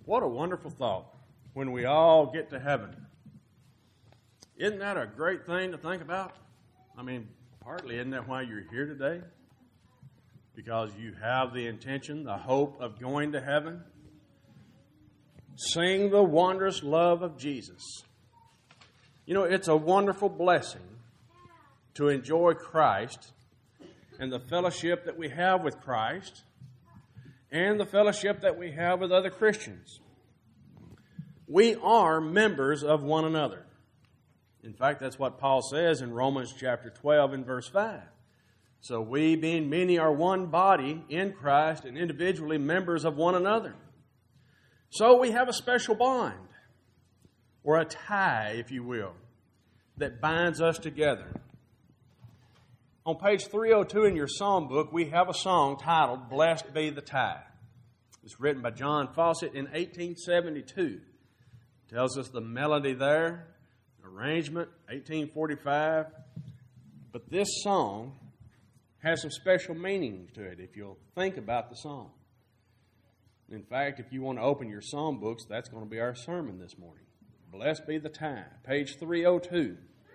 What a wonderful thought when we all get to heaven. Isn't that a great thing to think about? I mean, partly isn't that why you're here today? Because you have the intention, the hope of going to heaven. Sing the wondrous love of Jesus. You know, it's a wonderful blessing to enjoy Christ and the fellowship that we have with Christ and the fellowship that we have with other Christians. We are members of one another. In fact, that's what Paul says in Romans chapter 12 and verse 5. So we, being many, are one body in Christ and individually members of one another. So we have a special bond, or a tie, if you will, that binds us together. On page 302 in your psalm book, we have a song titled, Blessed Be the Tie. It's written by John Fawcett in 1872. Tells us the melody there, arrangement, 1845. But this song has some special meaning to it if you'll think about the song. In fact, if you want to open your psalm books, that's going to be our sermon this morning. Blessed be the tie, page 302.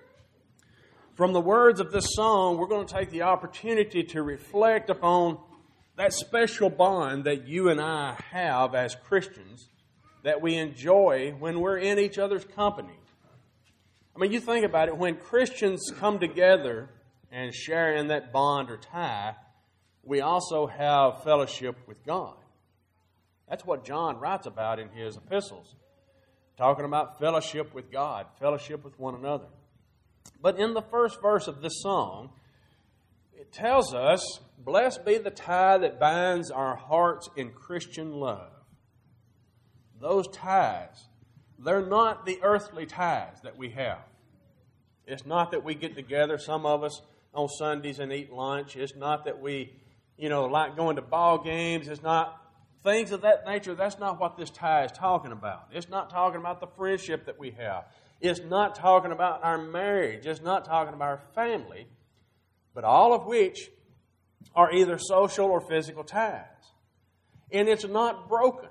From the words of this song, we're going to take the opportunity to reflect upon that special bond that you and I have as Christians that we enjoy when we're in each other's company. I mean, you think about it, when Christians come together and share in that bond or tie, we also have fellowship with God. That's what John writes about in his epistles, talking about fellowship with God, fellowship with one another. But in the first verse of this song, it tells us, blessed be the tie that binds our hearts in Christian love. Those ties, they're not the earthly ties that we have. It's not that we get together, some of us, on Sundays and eat lunch. It's not that we, like going to ball games. It's not things of that nature. That's not what this tie is talking about. It's not talking about the friendship that we have. It's not talking about our marriage. It's not talking about our family. But all of which are either social or physical ties. And it's not broken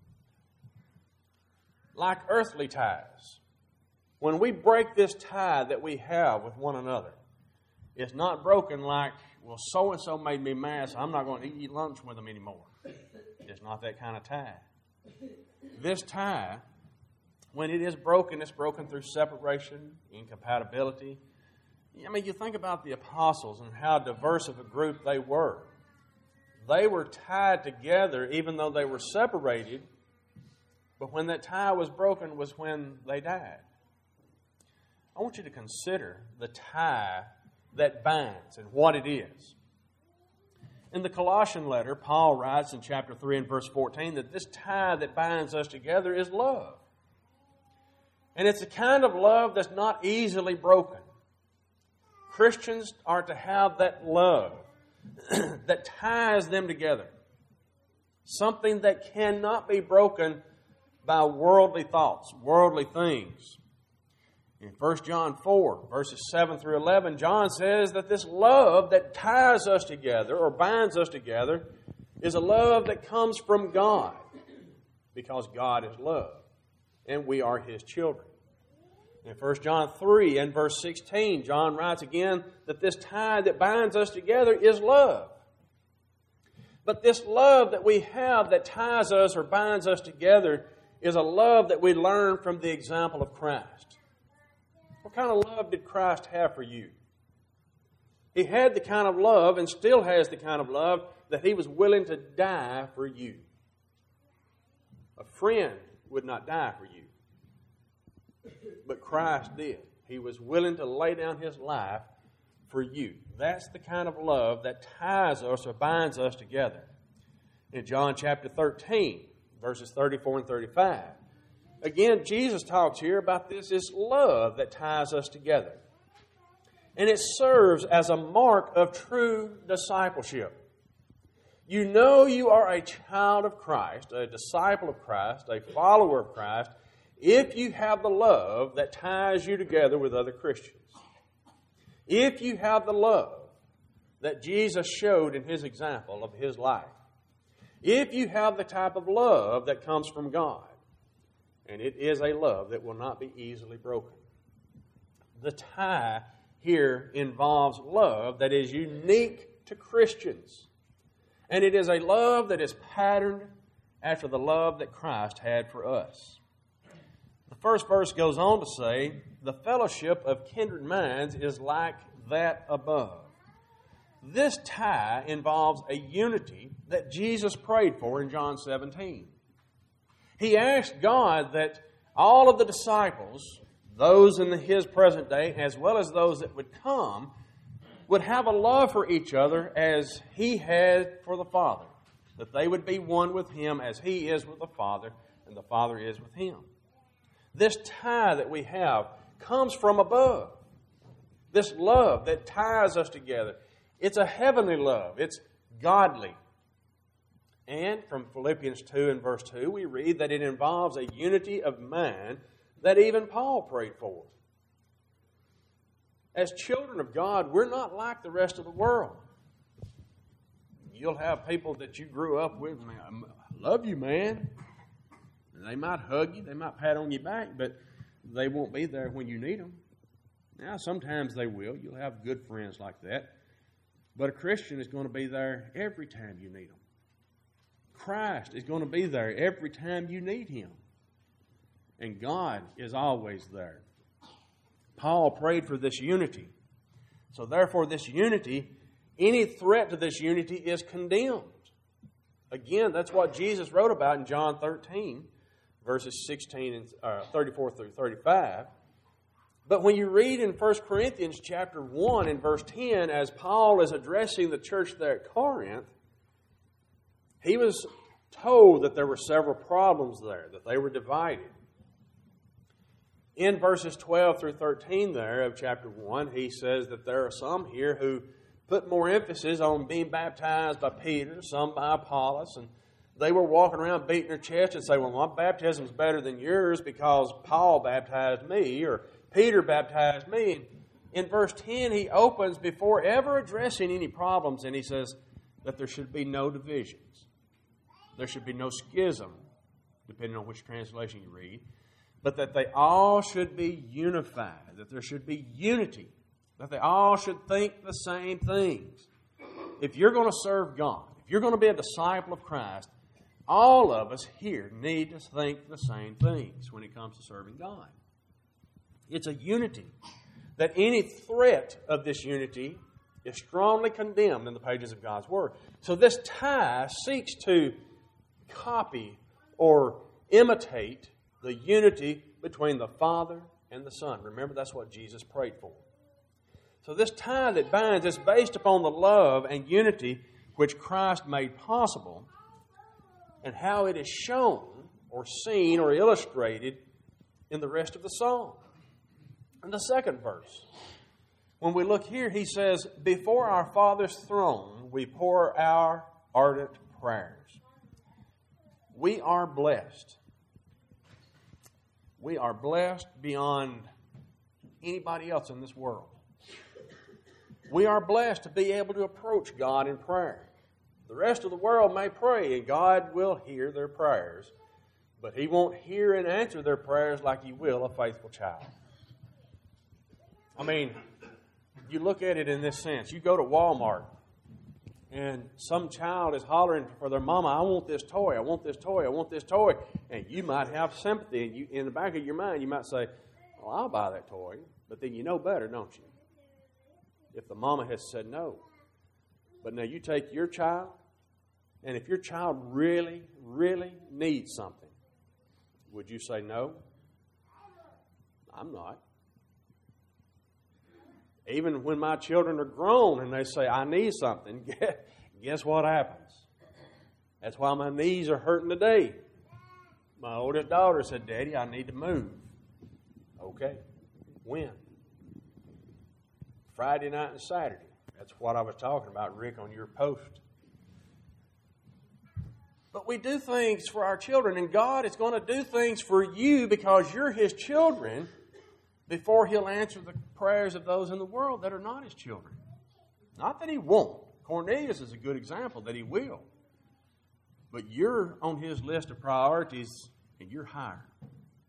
like earthly ties. When we break this tie that we have with one another, it's not broken like, well, so-and-so made me mad, so I'm not going to eat lunch with them anymore. It's not that kind of tie. This tie, when it is broken, it's broken through separation, incompatibility. I mean, you think about the apostles and how diverse of a group they were. They were tied together even though they were separated, but when that tie was broken was when they died. I want you to consider the tie that binds and what it is. In the Colossian letter, Paul writes in chapter 3 and verse 14 that this tie that binds us together is love. And it's a kind of love that's not easily broken. Christians are to have that love that ties them together. Something that cannot be broken by worldly thoughts, worldly things. In 1 John 4, verses 7 through 11, John says that this love that ties us together or binds us together is a love that comes from God, because God is love and we are His children. In 1 John 3 and verse 16, John writes again that this tie that binds us together is love. But this love that we have that ties us or binds us together is a love that we learn from the example of Christ. What kind of love did Christ have for you? He had the kind of love and still has the kind of love that He was willing to die for you. A friend would not die for you, but Christ did. He was willing to lay down His life for you. That's the kind of love that ties us or binds us together. In John chapter 13, verses 34 and 35, again, Jesus talks here about this love that ties us together. And it serves as a mark of true discipleship. You know you are a child of Christ, a disciple of Christ, a follower of Christ, if you have the love that ties you together with other Christians. If you have the love that Jesus showed in His example of His life. If you have the type of love that comes from God. And it is a love that will not be easily broken. The tie here involves love that is unique to Christians. And it is a love that is patterned after the love that Christ had for us. The first verse goes on to say, the fellowship of kindred minds is like that above. This tie involves a unity that Jesus prayed for in John 17. He asked God that all of the disciples, those in His present day as well as those that would come, would have a love for each other as He had for the Father. That they would be one with Him as He is with the Father and the Father is with Him. This tie that we have comes from above. This love that ties us together. It's a heavenly love. It's godly. And from Philippians 2 and verse 2, we read that it involves a unity of mind that even Paul prayed for. As children of God, we're not like the rest of the world. You'll have people that you grew up with, I love you, man. They might hug you, they might pat on your back, but they won't be there when you need them. Now, sometimes they will. You'll have good friends like that. But a Christian is going to be there every time you need them. Christ is going to be there every time you need Him. And God is always there. Paul prayed for this unity. So therefore, this unity, any threat to this unity is condemned. Again, that's what Jesus wrote about in John 13, verses 34 through 35. But when you read in 1 Corinthians chapter 1 and verse 10, as Paul is addressing the church there at Corinth, he was told that there were several problems there, that they were divided. In verses 12 through 13 there of chapter 1, he says that there are some here who put more emphasis on being baptized by Peter, some by Apollos, and they were walking around beating their chest and saying, well, my baptism is better than yours because Paul baptized me or Peter baptized me. In verse 10, he opens before ever addressing any problems, and he says that there should be no divisions. There should be no schism, depending on which translation you read, but that they all should be unified, that there should be unity, that they all should think the same things. If you're going to serve God, if you're going to be a disciple of Christ, all of us here need to think the same things when it comes to serving God. It's a unity that any threat of this unity is strongly condemned in the pages of God's Word. So this tie seeks to copy or imitate the unity between the Father and the Son. Remember, that's what Jesus prayed for. So this tie that binds is based upon the love and unity which Christ made possible and how it is shown or seen or illustrated in the rest of the psalm. In the second verse, when we look here, he says, before our Father's throne we pour our ardent prayers. We are blessed. We are blessed beyond anybody else in this world. We are blessed to be able to approach God in prayer. The rest of the world may pray, and God will hear their prayers, but He won't hear and answer their prayers like He will a faithful child. I mean, you look at it in this sense. You go to Walmart, and some child is hollering for their mama, I want this toy, I want this toy, I want this toy. And you might have sympathy, and you, in the back of your mind, you might say, well, I'll buy that toy. But then you know better, don't you? If the mama has said no. But now you take your child, and if your child really, really needs something, would you say no? I'm not. Even when my children are grown and they say, I need something, guess what happens? That's why my knees are hurting today. My oldest daughter said, Daddy, I need to move. Okay. When? Friday night and Saturday. That's what I was talking about, Rick, on your post. But we do things for our children, and God is going to do things for you because you're His children before He'll answer the prayers of those in the world that are not His children. Not that He won't. Cornelius is a good example that he will. But you're on His list of priorities, and you're higher.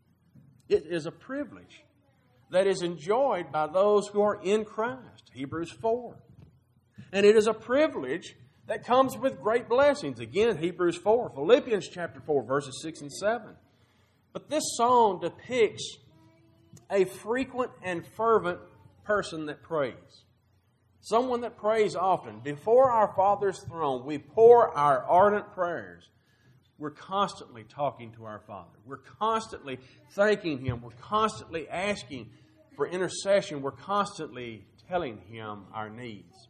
It is a privilege that is enjoyed by those who are in Christ. Hebrews 4. And it is a privilege that comes with great blessings. Again, Hebrews 4. Philippians chapter 4, verses 6 and 7. But this song depicts a frequent and fervent person that prays. Someone that prays often. Before our Father's throne, we pour our ardent prayers. We're constantly talking to our Father. We're constantly thanking Him. We're constantly asking for intercession. We're constantly telling Him our needs.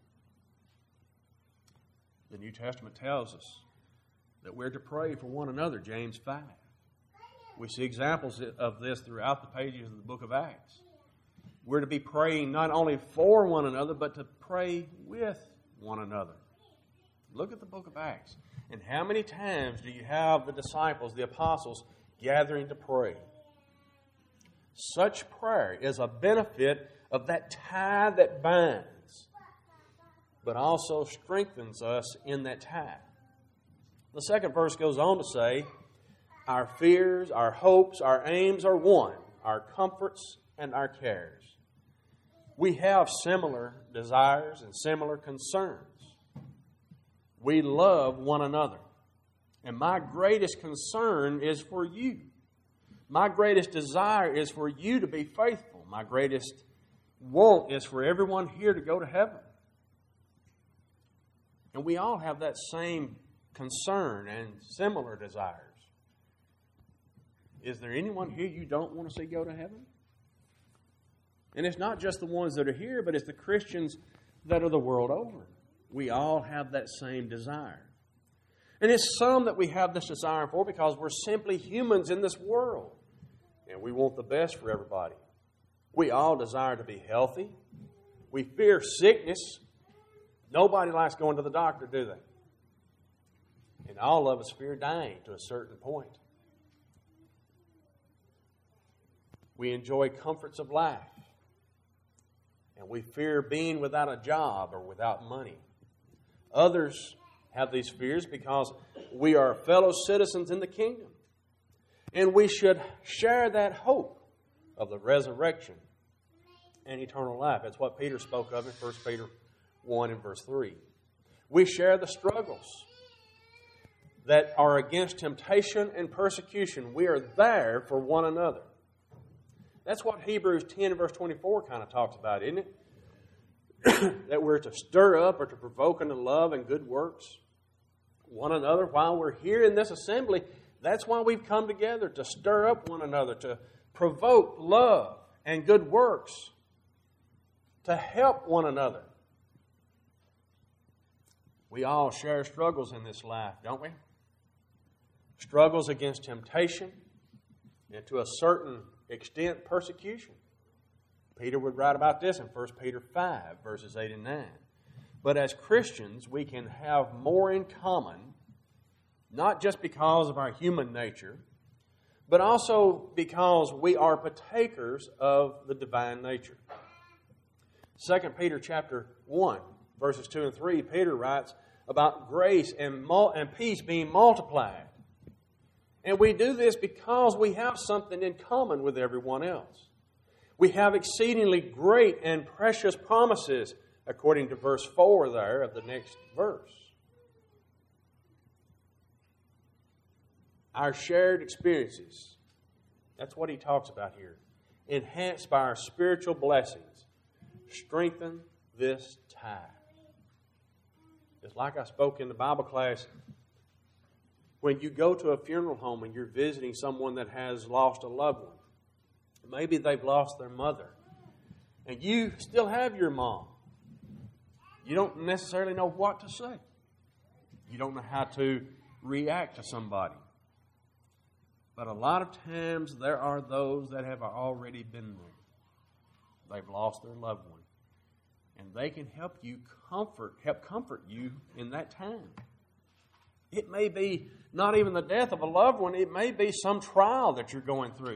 The New Testament tells us that we're to pray for one another, James 5. We see examples of this throughout the pages of the book of Acts. We're to be praying not only for one another, but to pray with one another. Look at the book of Acts. And how many times do you have the disciples, the apostles, gathering to pray? Such prayer is a benefit of that tie that binds, but also strengthens us in that tie. The second verse goes on to say, our fears, our hopes, our aims are one, our comforts and our cares. We have similar desires and similar concerns. We love one another. And my greatest concern is for you. My greatest desire is for you to be faithful. My greatest want is for everyone here to go to heaven. And we all have that same concern and similar desires. Is there anyone here you don't want to see go to heaven? And it's not just the ones that are here, but it's the Christians that are the world over. We all have that same desire. And it's some that we have this desire for because we're simply humans in this world. And we want the best for everybody. We all desire to be healthy. We fear sickness. Nobody likes going to the doctor, do they? And all of us fear dying to a certain point. We enjoy comforts of life. And we fear being without a job or without money. Others have these fears because we are fellow citizens in the kingdom. And we should share that hope of the resurrection and eternal life. That's what Peter spoke of in 1 Peter 1 and verse 3. We share the struggles that are against temptation and persecution. We are there for one another. That's what Hebrews 10 and verse 24 kind of talks about, isn't it? That we're to stir up or to provoke unto love and good works one another while we're here in this assembly. That's why we've come together, to stir up one another, to provoke love and good works, to help one another. We all share struggles in this life, don't we? Struggles against temptation and to a certain extent persecution. Peter would write about this in 1 Peter 5, verses 8 and 9. But as Christians, we can have more in common, not just because of our human nature, but also because we are partakers of the divine nature. 2 Peter chapter 1, verses 2 and 3, Peter writes about grace and peace being multiplied. And we do this because we have something in common with everyone else. We have exceedingly great and precious promises, according to verse 4 there of the next verse. Our shared experiences, that's what he talks about here, enhanced by our spiritual blessings, strengthen this tie. It's like I spoke in the Bible class. When you go to a funeral home and you're visiting someone that has lost a loved one, maybe they've lost their mother, and you still have your mom. You don't necessarily know what to say. You don't know how to react to somebody. But a lot of times there are those that have already been there. They've lost their loved one. And they can help comfort you in that time. It may be not even the death of a loved one. It may be some trial that you're going through.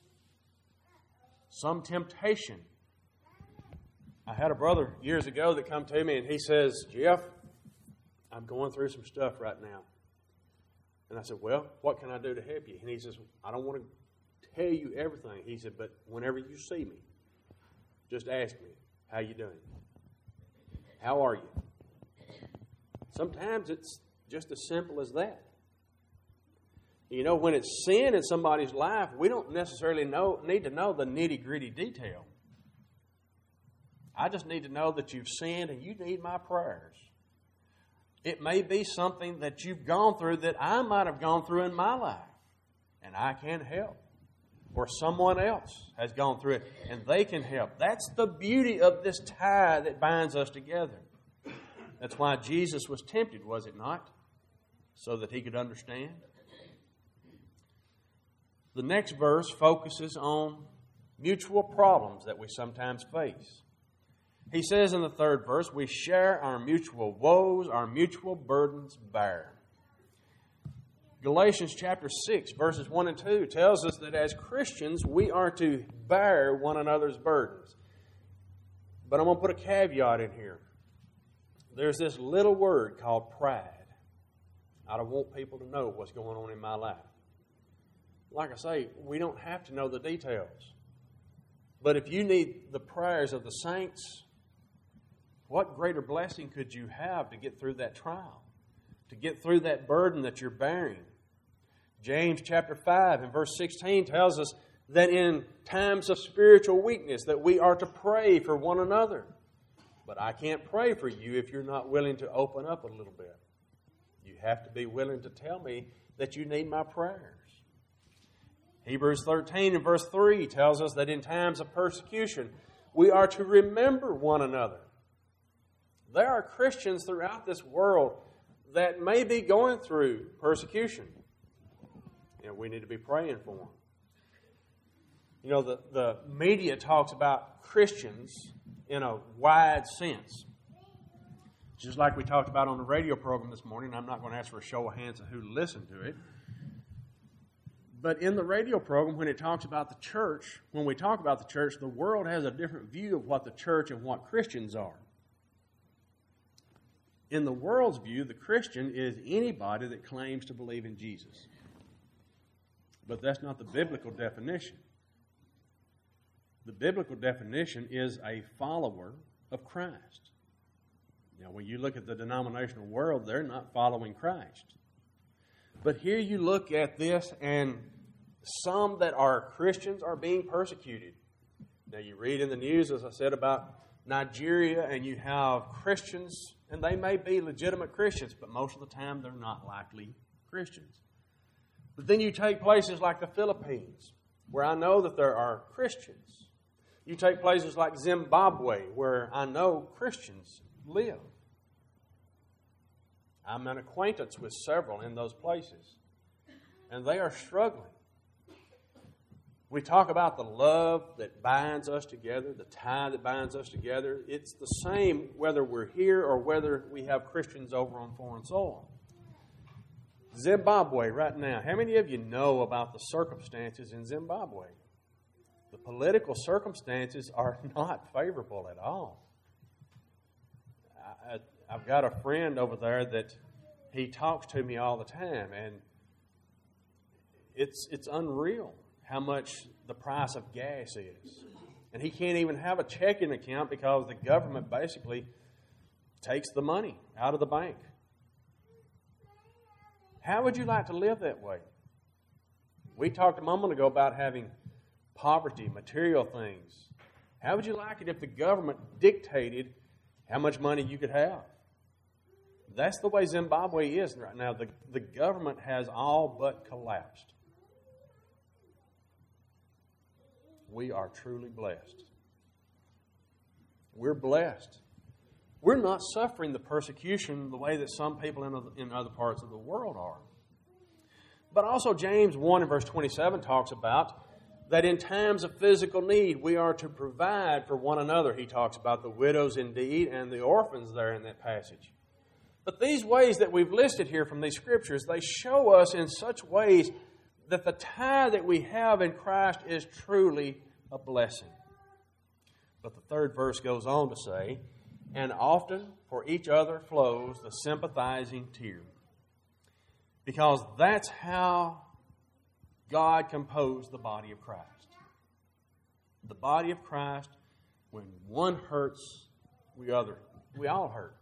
Some temptation. I had a brother years ago that come to me and he says, Jeff, I'm going through some stuff right now. And I said, well, what can I do to help you? And he says, I don't want to tell you everything. He said, but whenever you see me, just ask me, how you doing? How are you? Sometimes it's just as simple as that. You know, when it's sin in somebody's life, we don't necessarily need to know the nitty-gritty detail. I just need to know that you've sinned and you need my prayers. It may be something that you've gone through that I might have gone through in my life, and I can help. Or someone else has gone through it, and they can help. That's the beauty of this tie that binds us together. That's why Jesus was tempted, was it not? So that he could understand. The next verse focuses on mutual problems that we sometimes face. He says in the third verse, we share our mutual woes, our mutual burdens bear. Galatians chapter 6, verses 1 and 2 tells us that as Christians, we are to bear one another's burdens. But I'm going to put a caveat in here. There's this little word called pride. I don't want people to know what's going on in my life. Like I say, we don't have to know the details. But if you need the prayers of the saints, what greater blessing could you have to get through that trial, to get through that burden that you're bearing? James chapter 5 and verse 16 tells us that in times of spiritual weakness that we are to pray for one another. But I can't pray for you if you're not willing to open up a little bit. You have to be willing to tell me that you need my prayers. Hebrews 13 and verse 3 tells us that in times of persecution, we are to remember one another. There are Christians throughout this world that may be going through persecution. And we need to be praying for them. You know, the media talks about Christians in a wide sense. Just like we talked about on the radio program this morning. I'm not going to ask for a show of hands of who listened to it. But in the radio program, when it talks about the church, when we talk about the church, the world has a different view of what the church and what Christians are. In the world's view, the Christian is anybody that claims to believe in Jesus. But that's not the biblical definition. The biblical definition is a follower of Christ. Now, when you look at the denominational world, they're not following Christ. But here you look at this, and some that are Christians are being persecuted. Now, you read in the news, as I said, about Nigeria, and you have Christians, and they may be legitimate Christians, but most of the time they're not likely Christians. But then you take places like the Philippines, where I know that there are Christians. You take places like Zimbabwe, where I know Christians live. I'm an acquaintance with several in those places, and they are struggling. We talk about the love that binds us together, the tie that binds us together. It's the same whether we're here or whether we have Christians over on foreign soil. Zimbabwe right now. How many of you know about the circumstances in Zimbabwe? The political circumstances are not favorable at all. I've got a friend over there that he talks to me all the time, and it's unreal how much the price of gas is. And he can't even have a checking account because the government basically takes the money out of the bank. How would you like to live that way? We talked a moment ago about having poverty, material things. How would you like it if the government dictated how much money you could have? That's the way Zimbabwe is right now. The government has all but collapsed. We are truly blessed. We're blessed. We're not suffering the persecution the way that some people in other parts of the world are. But also James 1 and verse 27 talks about that in times of physical need, we are to provide for one another. He talks about the widows indeed and the orphans there in that passage. But these ways that we've listed here from these scriptures, they show us in such ways that the tie that we have in Christ is truly a blessing. But the third verse goes on to say, and often for each other flows the sympathizing tear. Because that's how God composed the body of Christ. The body of Christ, when one hurts, we all hurt.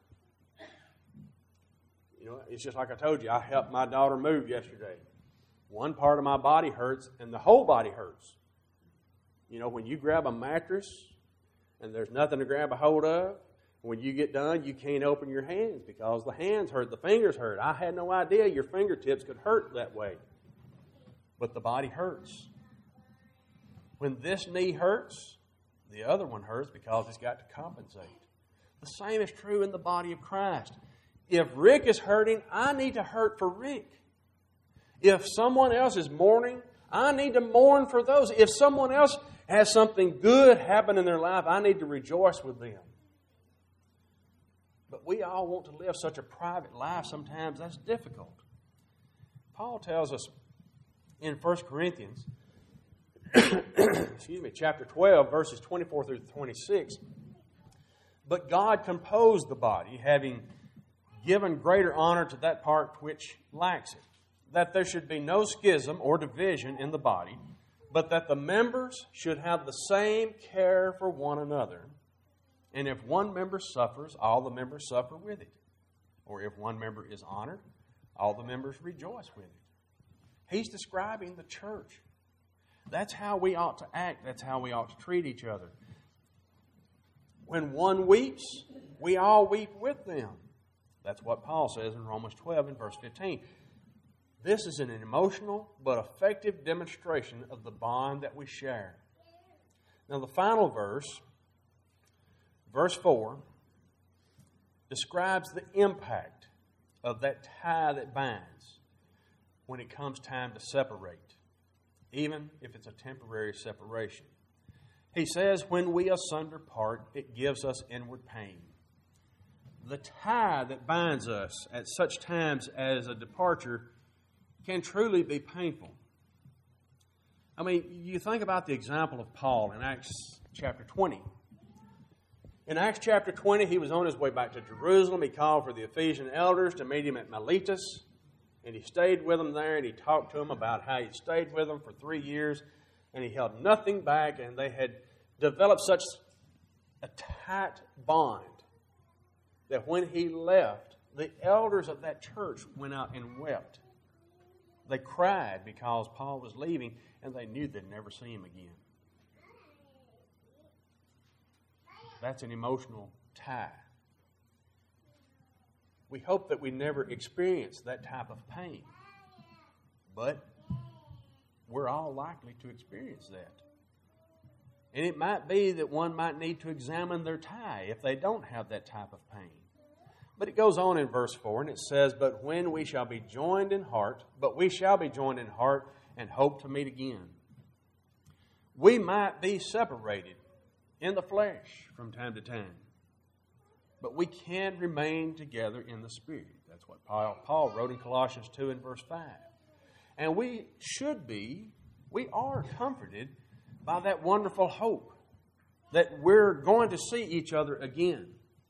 You know, it's just like I told you, I helped my daughter move yesterday. One part of my body hurts and the whole body hurts. You know, when you grab a mattress and there's nothing to grab a hold of, when you get done, you can't open your hands because the hands hurt, the fingers hurt. I had no idea your fingertips could hurt that way. But the body hurts. When this knee hurts, the other one hurts because it's got to compensate. The same is true in the body of Christ. If Rick is hurting, I need to hurt for Rick. If someone else is mourning, I need to mourn for those. If someone else has something good happen in their life, I need to rejoice with them. But we all want to live such a private life. Sometimes that's difficult. Paul tells us in 1 Corinthians, chapter 12, verses 24 through 26, but God composed the body, having given greater honor to that part which lacks it, that there should be no schism or division in the body, but that the members should have the same care for one another. And if one member suffers, all the members suffer with it. Or if one member is honored, all the members rejoice with it. He's describing the church. That's how we ought to act. That's how we ought to treat each other. When one weeps, we all weep with them. That's what Paul says in Romans 12 and verse 15. This is an emotional but effective demonstration of the bond that we share. Now the final verse, verse 4, describes the impact of that tie that binds when it comes time to separate, even if it's a temporary separation. He says, when we asunder part, it gives us inward pain. The tie that binds us at such times as a departure can truly be painful. I mean, you think about the example of Paul in Acts chapter 20. In Acts chapter 20, he was on his way back to Jerusalem. He called for the Ephesian elders to meet him at Miletus, and he stayed with them there, and he talked to them about how he'd stayed with them for 3 years, and he held nothing back, and they had developed such a tight bond that when he left, the elders of that church went out and wept. They cried because Paul was leaving, and they knew they'd never see him again. That's an emotional tie. We hope that we never experience that type of pain, but we're all likely to experience that. And it might be that one might need to examine their tie if they don't have that type of pain. But it goes on in verse 4, and it says, but we shall be joined in heart and hope to meet again. We might be separated in the flesh from time to time, but we can remain together in the Spirit. That's what Paul wrote in Colossians 2 and verse 5. And we are comforted by that wonderful hope that we're going to see each other again.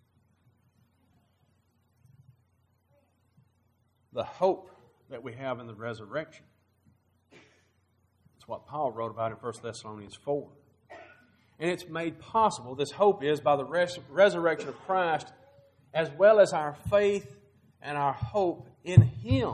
The hope that we have in the resurrection. It's what Paul wrote about in 1 Thessalonians 4. And it's made possible, this hope is, by the resurrection of Christ, as well as our faith and our hope in Him.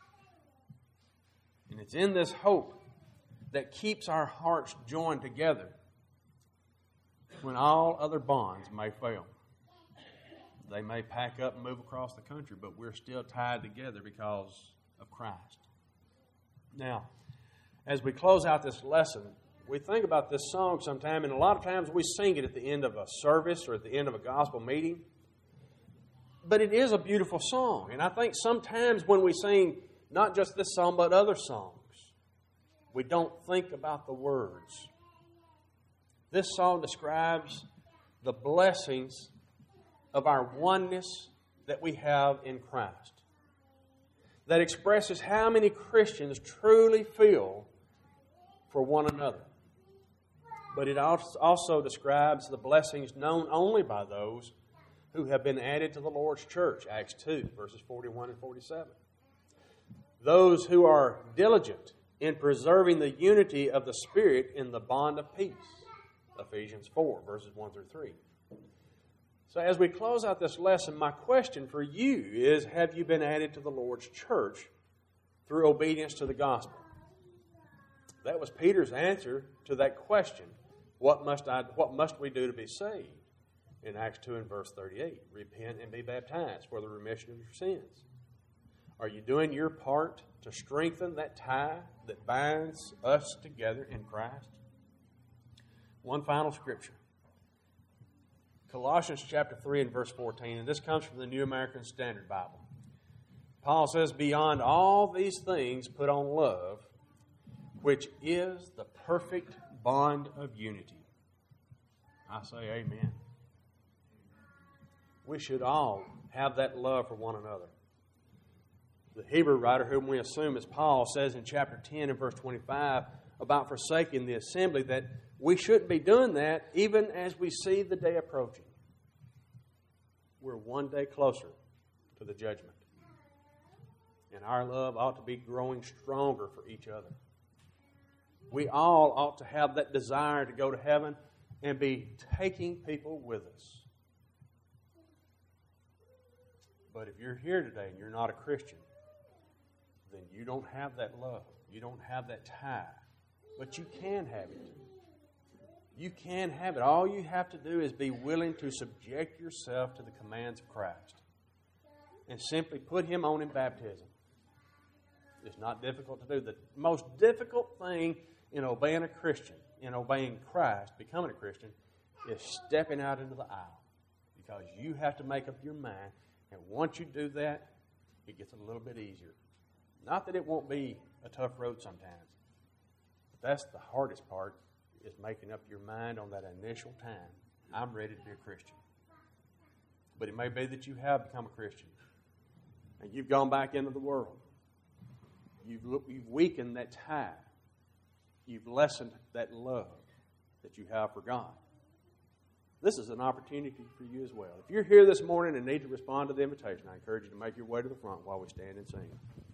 And it's in this hope that keeps our hearts joined together when all other bonds may fail. They may pack up and move across the country, but we're still tied together because of Christ. Now, as we close out this lesson, we think about this song sometime, and a lot of times we sing it at the end of a service or at the end of a gospel meeting. But it is a beautiful song, and I think sometimes when we sing not just this song but other songs, we don't think about the words. This song describes the blessings of our oneness that we have in Christ. That expresses how many Christians truly feel for one another. But it also describes the blessings known only by those who have been added to the Lord's church, Acts 2, verses 41 and 47. Those who are diligent in preserving the unity of the Spirit in the bond of peace. Ephesians 4, verses 1 through 3. So as we close out this lesson, my question for you is, have you been added to the Lord's church through obedience to the gospel? That was Peter's answer to that question. What must we do to be saved? In Acts 2 and verse 38, repent and be baptized for the remission of your sins. Are you doing your part to strengthen that tie that binds us together in Christ? One final scripture. Colossians chapter 3 and verse 14, and this comes from the New American Standard Bible. Paul says, beyond all these things put on love, which is the perfect bond of unity. I say amen. We should all have that love for one another. The Hebrew writer, whom we assume is Paul, says in chapter 10 and verse 25 about forsaking the assembly that we shouldn't be doing that even as we see the day approaching. We're one day closer to the judgment. And our love ought to be growing stronger for each other. We all ought to have that desire to go to heaven and be taking people with us. But if you're here today and you're not a Christian, then you don't have that love. You don't have that tie. But you can have it. You can have it. All you have to do is be willing to subject yourself to the commands of Christ and simply put Him on in baptism. It's not difficult to do. The most difficult thing in obeying a Christian, in obeying Christ, becoming a Christian, is stepping out into the aisle. Because you have to make up your mind. And once you do that, it gets a little bit easier. Not that it won't be a tough road sometimes. But that's the hardest part, is making up your mind on that initial time. I'm ready to be a Christian. But it may be that you have become a Christian. And you've gone back into the world. You've weakened that tie. You've lessened that love that you have for God. This is an opportunity for you as well. If you're here this morning and need to respond to the invitation, I encourage you to make your way to the front while we stand and sing.